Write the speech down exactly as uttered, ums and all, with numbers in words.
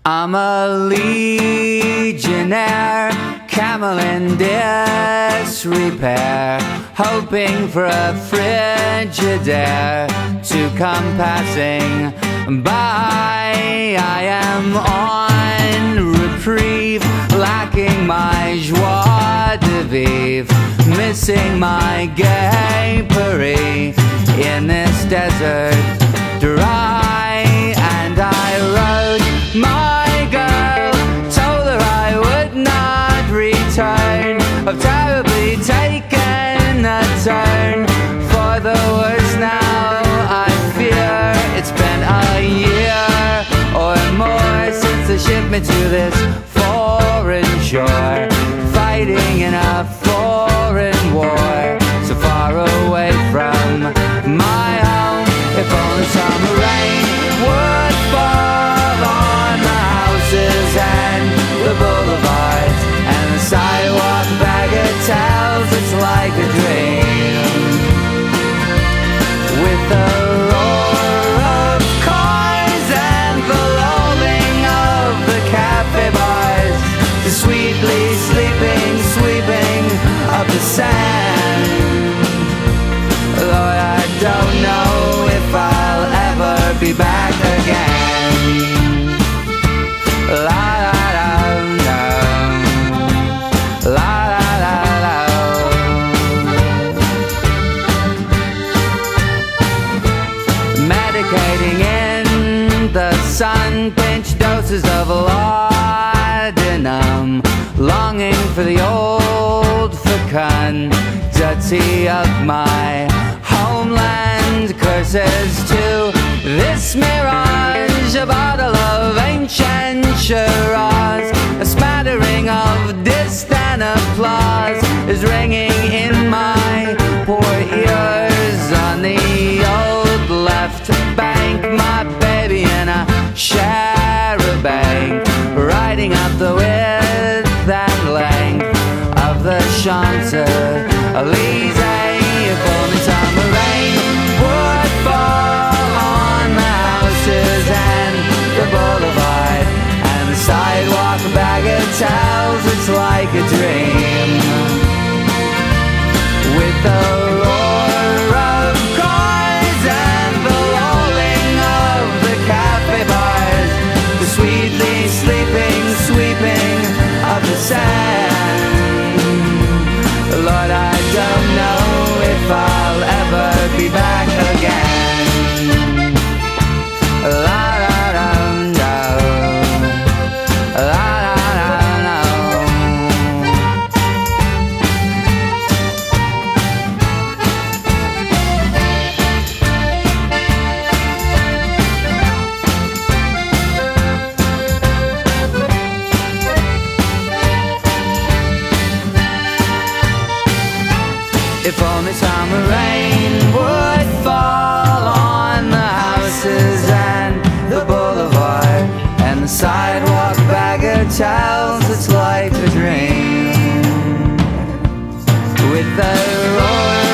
I'm a legionnaire, camel in disrepair, hoping for a Frigidaire to come passing by. I am on reprieve, lacking my joie de vivre, missing my gay Paris in this desert dry. And I wrote my girl, told her I would not return. I've terribly taken a turn for the worse now, I fear. It's been a year or more since they shipped me to this foreign shore, fighting in a foreign war, so far away from my home. If only summer rain would fall on the houses and the boulevards and the sidewalk bagatelles, it's like a dream. With the roar of cars and the lolling of the cafe bars, the sweetly sleeping, sweeping of the sand. Lord, I don't know if I'll ever be back again. La la la la, la la la la. Medicating in the sun, pinch doses of laudanum, longing for the old fecundity of my homeland. Curses to this mirage, a bottle of ancient Shiraz, a smattering of distant applause is ringing in my poor ears. On the old left bank, my baby in a charabanc, riding up the width and length of the Champs-Elysees. If only summer rain would fall on the houses and the boulevard and the sidewalk bagatelles, it's like a dream. With the roar of cars and the lolling of the cafe bars, the sweetly sleeping, sweeping of the sand. Lord, I don't know if I'll ever be back again. La la la la, la la la la. If only summer rain would fall on the houses and the boulevard and the sidewalk bagatelles, it's like a dream. With the roar